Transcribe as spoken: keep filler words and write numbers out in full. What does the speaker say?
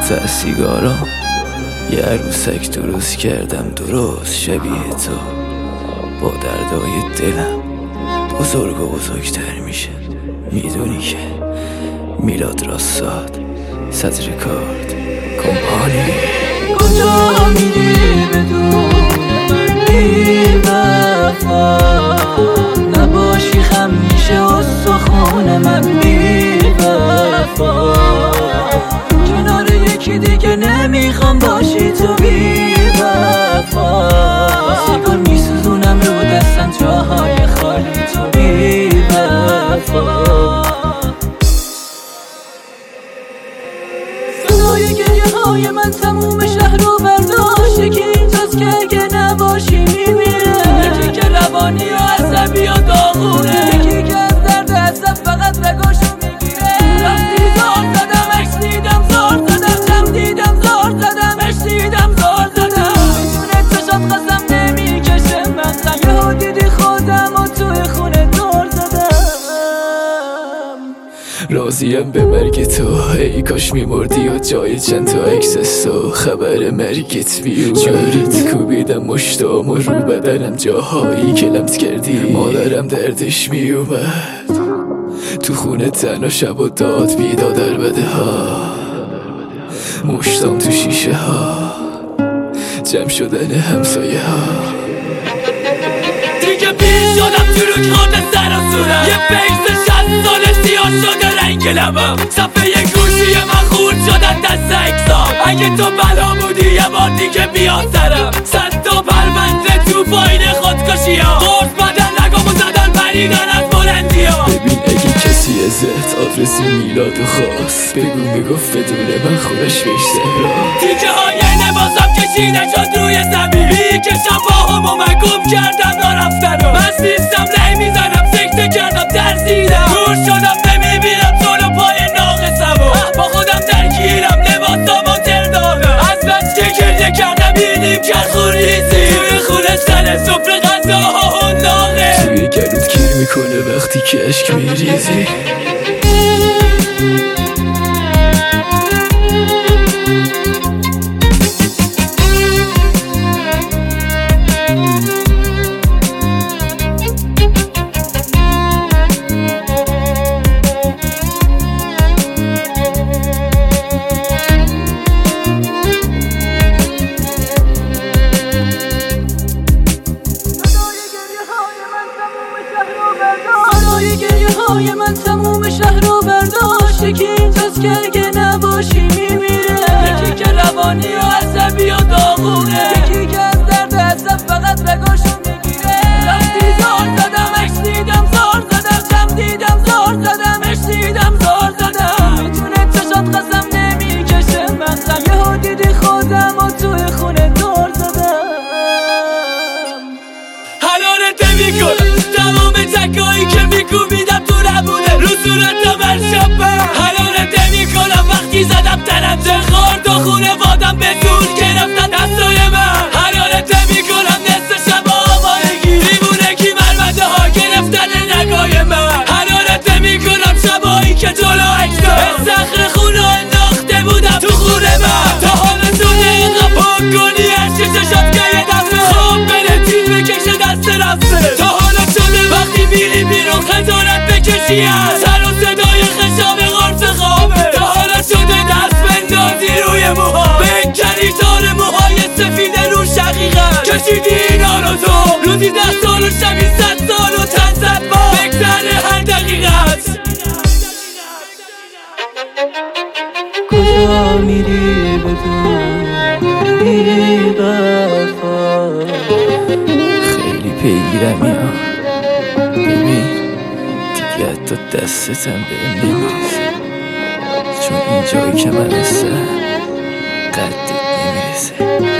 تا از سیگارام یه عروسک درست کردم، درست شبیه تو، با دردای دلم بزرگ و بزرگتر میشه. میدونی که میلاد راستاد صدر کارت کمپانی. کجا میری بدون من بی وفا، نباشی خم میشه استخون من بی وفا، کنار یکی دیگه نمیخوام باشی تو بی وفا، سیگار میسوزونم رو دستم جاهای خالی تو بی وفا. صدای گریه های من تموم شهر رو برداشت، یکی اینجاست که اگه نباشی میمیره، یکی که روانی و عصبی و داغونه، یکی که از درد عصب فقط رگاشو میگیره. رفتی زار زدم عکس دیدم زار زدم، جمع دیدم زار زدم عشق دیدم زار زدم، بدون چشات قسم نمیکشه مغزم، یهو دیدی خودم و توی خونه دار زدم. راضیم به مرگ تو، ای کاش میمردی و جای چند تا عکس تو خبر مرگت بیومد. جوریت کوبیدم مشتام و رو بدنم جاهایی که لمس کردی، مادرم دردش میومد تو خونه تنها شب و داد بیداد در بده ها، مشتام تو شیشه ها، جمع شدن همسایه ها. دیگه پیر شدم چروک خورده سر و صورت، یه فیس شست ساله سیاه شده رنگ لبم، صفحه گوشی من خورد شدن دست اکسام. اگه تو بلا بودی یه بار دیگه بیا سرم، صد تا پرونده تو پایین خودکشی ها، قرص بدن نگامو زدن پریدن از بلندی ها. ببین اگه کسی ازت آدرس میلادو خواست بگو میگفت بدونه من خونش بهش زهرا. تیکه های نبازم کشیده شد روی زمین، بی که شفاهمو من گم کردم نرفتنم، من سیستم نمیزنم سکته کردم ترسیدم، دور شدم نمیبینم جلو پای ناقصم، با خودم درگیرم لباسامو تر دادم، از بس که گریه کردم بینیم کرد خوریزی، توی خونه سر سفره غذاها و ناقه، توی گلوت گیر میکنه وقتی که عشق میریزی. صدای گریه های من تموم شهر رو برداشت، یکی اینجاست که اگه نباشی میمیره، یکی که روانی و عصبی و داغونه، یکی که از درد عصب فقط رگاشو میگیره. رفتی زار زدم عکس دیدم زار زدم، جمع دیدم زار زدم عشق دیدم زار زدم، بدون چشات قسم نمیکشه مغزم، یهو دیدی خودم و توی خونه دار زدم. حلالت میکنم تمام تکایی که میکوبیدم تو نبوده، رو صورتم هر شب حلالت میکنم وقتی زدم تنم چه خورد و خونه وادم به زور گرفتن دستای من، حلالت میکنم نصف شب آوارگی دیوونگی مرمده ها گرفتن نگاه من، حلالت میکنم شبایی که جلو عکسا استخر خونه انداخته بودم تو خونه من، تا حالا شده اینقدر پاک کنی از چشات که یه دفعه خواب بره تیر بکشه دست رفته، تا حالا شده وقتی میری بیرون خجالت بکشی از سر و صدای خشاب غرف خوابه، تا حالا شده دست بندازی روی موها بکنی تار موهای سفید رو شقیقت، کشیدی اینا رو تو روزی ده سال و شبی صد سال و چند صد ماه بگذره هر دقیقت. کجا میری بدون بی وفا، خیلی پیگیرم یا ببین دیگه حتی دستتم بهم نمیرسه، چون این جایی که من هستم قدت نمیرسه.